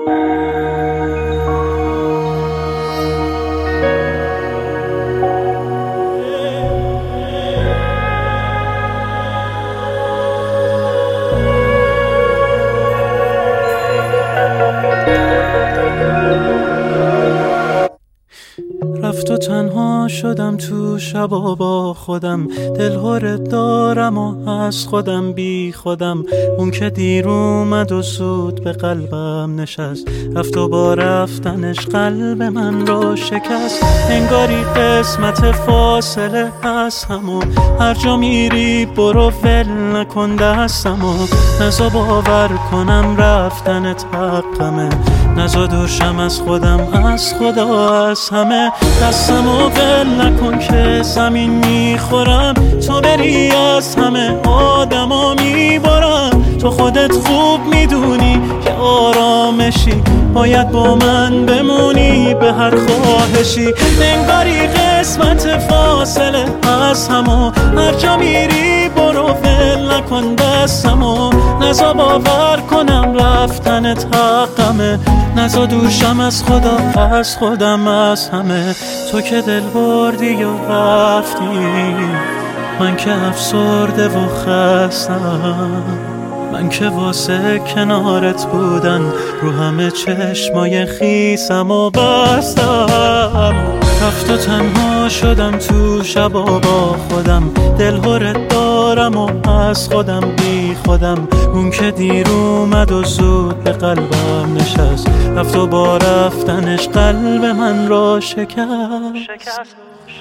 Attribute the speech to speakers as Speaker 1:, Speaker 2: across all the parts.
Speaker 1: رفت و تنها شدم تو شبا با خودم، دلهره دارم و از خودم بی خودم. اون که دیر اومد و زود به قلبم نشست، رفت و با رفتنش قلب من رو شکست. انگاری قسمت فاصله از همو، هر جا میری برو ول نکن دستمو. نزا باور کنم رفتنت حقمه، نزا دوشم از خودم، از خدا، از همه. دستمو ول نکن که زمین میخورم، تو بری از همه آدما میبارم. تو خودت خوب میدونی که آرامشی، باید با من بمونی به هر خواهشی. انگاری قسمت فاصله از همو، هر جا میری برو ول نکن دستمو. نزا باور کنم رفتنت حقمه، نزا دوشم از خدا، از خودم، از همه. تو که دل بردی و رفتی، من که افسرده و خستم. من که واسه کنارت بودن رو همه چشمای خیسم و بستم. رفت و تنها شدم تو شبا با خودم، دلهره دارم و از خودم بی خودم. اون که دیر اومد و زود به قلبم نشست، رفت و با رفتنش قلب من را شکست.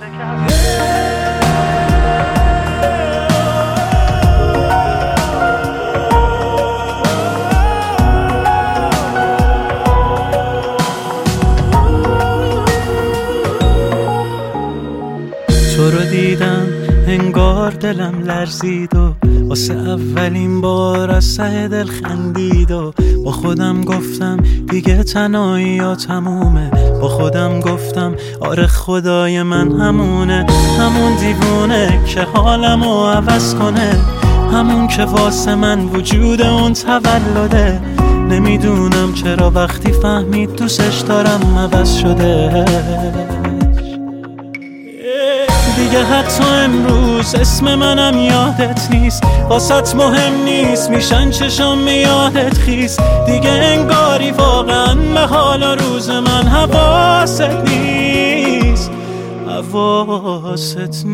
Speaker 1: تو رو دیدم انگار دلم لرزید و واسه اولین بار از ته دل خندید و با خودم گفتم دیگه تنهایی ها تمومه. با خودم گفتم آره خدای من همونه، همون دیوونه که حالمو عوض کنه، همون که واسه من وجود اون تولده. نمیدونم چرا وقتی فهمید دوستش دارم عوض شده. دیگه حتی امروز اسم منم یادت نیست، واسط مهم نیست میشن چشام یادت خیست. دیگه انگاری واقعا به حال و روز من حواست نیست، حواست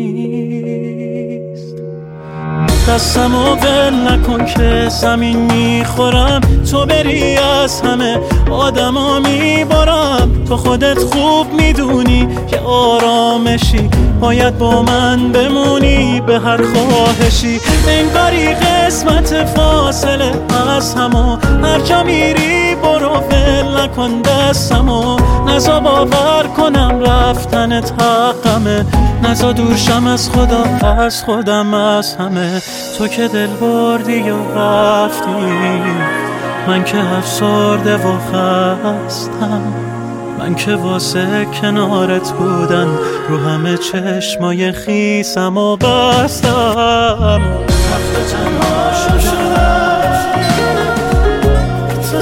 Speaker 1: نیست. دستمو ول نکن که زمین میخورم، تو بری از همه آدما میبارم. تو خودت خوب میدونی که آرامشی، باید با من بمونی به هر خواهشی. انگاری قسمت فاصله از همو، هر جا میری برو ول نکن دستمو. نزا باور کنم رفتنت حقمه، نزا دوشم از خدا، از خودم، از همه. تو که دل بردی و رفتی، من که افسرده و خستم. من که واسه کنارت بودن رو همه چشمای خیسم و بستم. رفت و تنها شدم، رفت و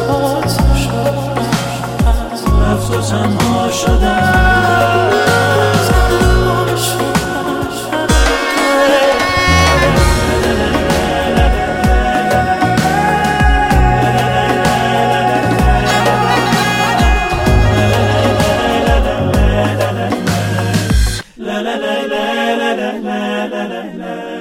Speaker 1: تنها شدم. La la la la la la la la la.